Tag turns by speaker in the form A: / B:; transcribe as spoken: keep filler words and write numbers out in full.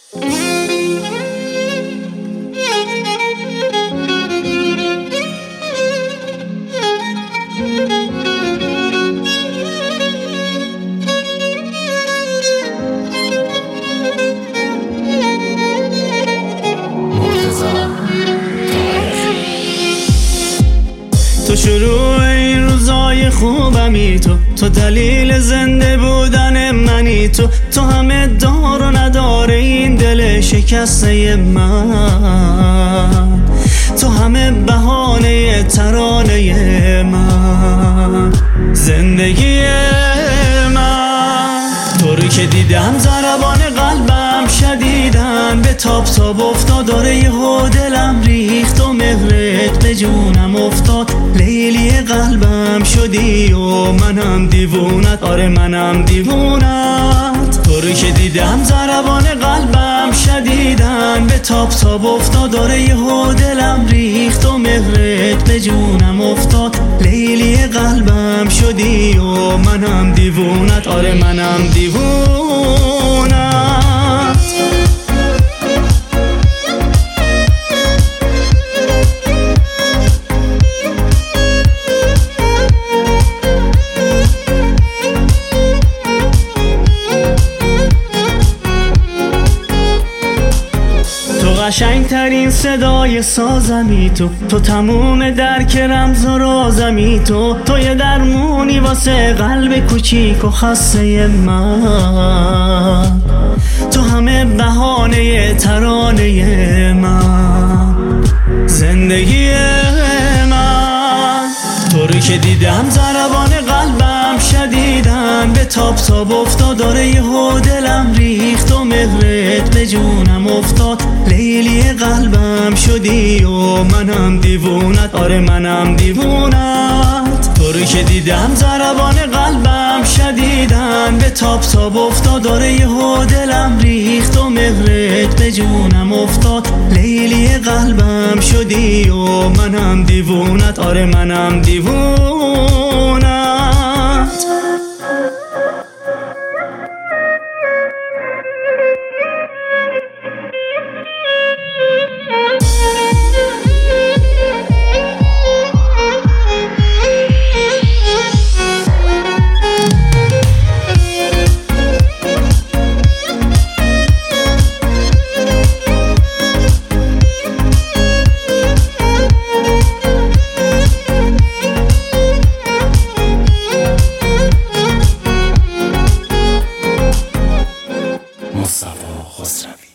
A: تو شروع این روزای خوبمی، تو تو دلیل زنده بودن منی، تو تو همه دار و نداره این دل شکسته من، تو همه بهانه ترانه من، زندگی من. تو رو که دیدم ضربان قلبم شدیدن به تاب تاب افتاد، داره یهو دلم ریخت و مهرت به جونم افتاد. لیلی قلبم شدی و منم دیوونت، آره منم دیوونت. تو رو که دیدم ضربان قلبم شدیدن به تاب تاب افتاد، داره یهو دلم ریخت و مهرت به جونم افتاد. لیلی قلبم شدی و منم دیوونت، آره منم دیوونت. قشنگ ترین صدای سازمی، تو تو تموم درک رمز و رازمی، تو تو یه درمونی واسه قلب کوچیک و خسته من، تو همه بهانه ترانه من، زندگی من. تو رو که دیدم ضربان قلبم شدیدن به تاب تاب افتاد، داره یهو دلم ریخت و مهرت به جونم افتاد. لیلی قلبم شدی و منم دیوونت، آره منم دیوونت. تو رو که دیدم ضربان قلبم شدیدن به تاب تاب افتاد، داره یهو دلم ریخت و مهرت به جونم افتاد. لیلی قلبم شدی و منم دیوونت، آره منم دیوونت. مصطفی خسروی.